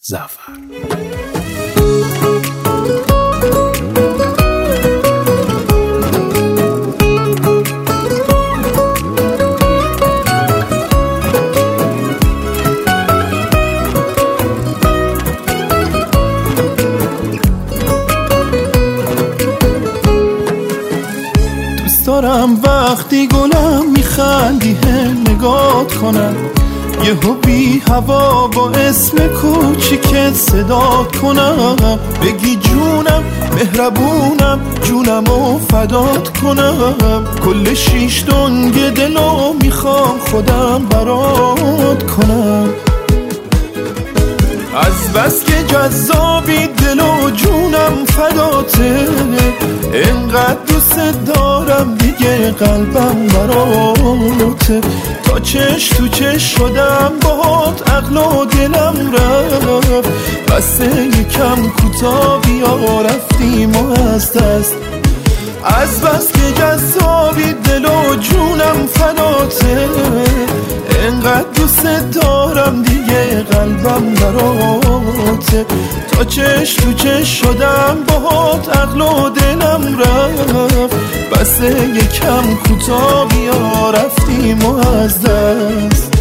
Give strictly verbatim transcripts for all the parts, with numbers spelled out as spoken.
زعفر. دارم وقتی گلم میخندی نگات کنم، یهو بی هوا با اسم کوچیکت صدات کنم، بگی جونم مهربونم جونمو فدات کنم، کل شیش دنگ دلو میخوام خودم برات کنم. از بس که جذابی دل و جونم فداته، انقدر دوست دارم دیگه قلبم براته، تا چش تو چش شدم باهات عقل و دلم رفت، بسه یکم کوتا بیا رفتیم و از دست. از بس که جذابی دل و جونم فداته، انقدر دوست دارم دیگه قلبم براته، تا چش تو چش شدم باهات عقل و دلم رفت، بسه یکم کوتا بیا رفتیم و از دست.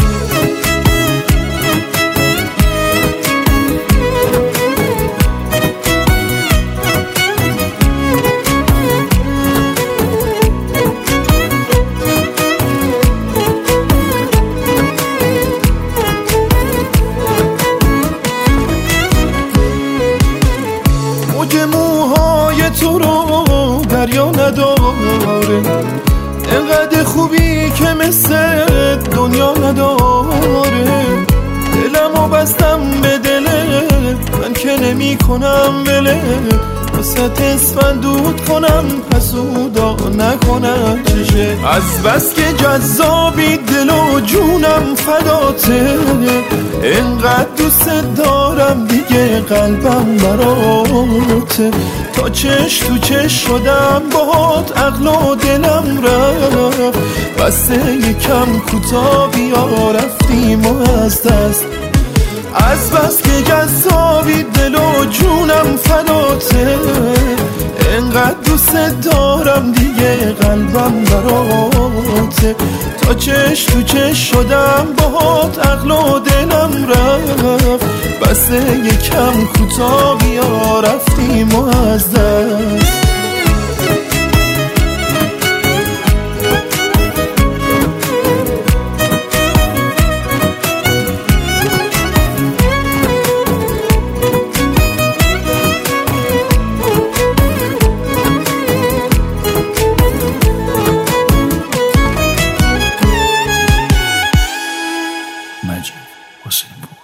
موهای تو رو دریا نداره، انقدر خوبی که مثل دنیا نداره، دلمو بستم به دلت من که نمی کنم بله، واسه اسفندود کنم حسودا نکنم چشه. از بس که جذابی دل و جونم فداته، انقدر دوست دارم دیگه قلبم براته، تا چش تو چش شدم باهات عقل و دلم رفت، بسه یکم کوتا بیا رفتیم و از دست. از بس که جذابی دل و جونم فداته، انقدر دوست دارم دیگه قلبم براته، تا چش تو چش شدم باهات عقل و دلم رفت، بسه یکم کوتا بیا رفتیم و از دست. مجید حسین